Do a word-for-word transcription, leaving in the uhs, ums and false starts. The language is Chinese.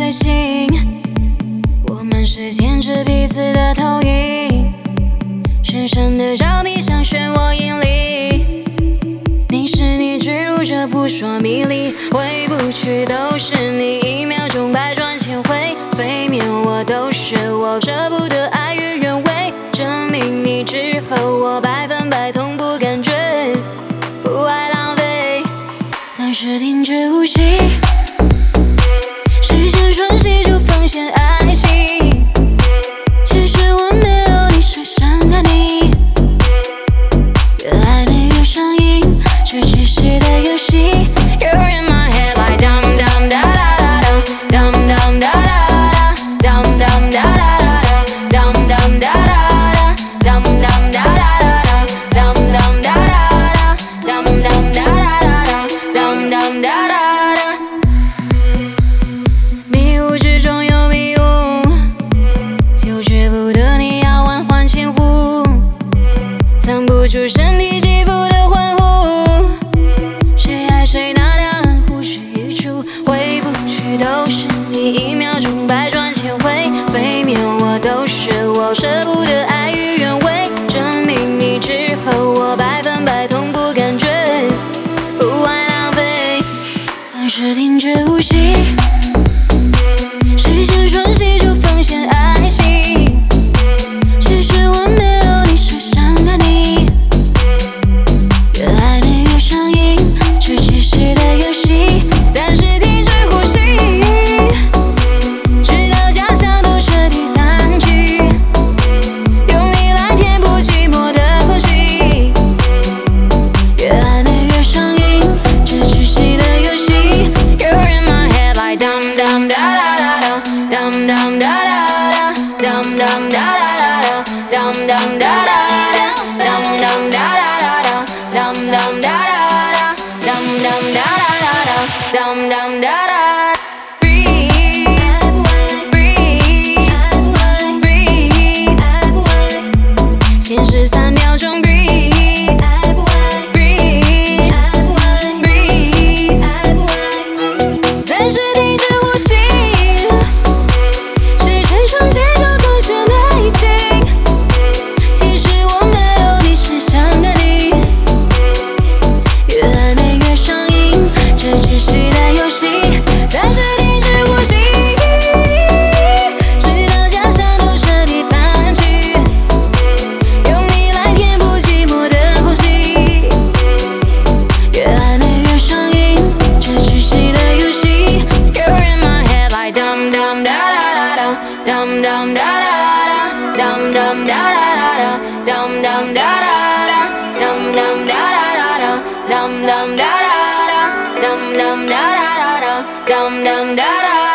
最近，我们是牵着彼此的投影，深深的着迷像漩涡引力。你是你坠入这扑朔迷离，回不去都是你，一秒钟百转千回，催眠我都是我，舍不得爱与愿违，证明你之后我百分百同步感觉，不爱浪费，暂时停止呼吸。时间瞬息就奉献爱情，其实我没有你谁伤害你，越暧昧越上瘾，这只是的游戏。You're in my head like dum dum da da da dum dum da da da dum dum da da da dum dum da da da dum dum da da da dum dum da da da dum dum da da da dum dum da da da。迷雾之中有迷雾，就觉不得你要缓缓轻呼，藏不住身体起伏的欢呼，谁爱谁那样呼之欲出，回不去都是你，一秒钟百转千回，催眠我都是我，舍不得爱与愿违，证明你之后我百分百同步感觉，不爱浪费，暂时停止呼吸。时间瞬息就奉献爱情，其实我没有你谁伤害你，越暧昧越上瘾，这只是的游戏。暂时停止呼吸，直到假象都彻底散去，用你来填补寂寞的空隙，越暧昧越上瘾，这只是的游戏。You're in my head like dum dum da da da dum dum da da da dum dum da da da dum dum da da da dum dum da da da dum dum da da da dum dum da da da dum dum da da。 Breathe, breathe, breathe， 先是三秒钟 breathe， breathe， breathe， 暂时停止呼吸。时间瞬间就奉献爱情，其实我没有你谁伤害你，越暧昧越上瘾，这只是的游戏。暂时停止呼吸，直到假象都彻底散去，用你来填补寂寞的空隙，越暧昧越上瘾，这只是的游戏。You're in my head like dum dum da da da dum dum da da da dum dum da da da dum dum da da da dum dum da da da dum dum da da da dum dum da da da dum dum da da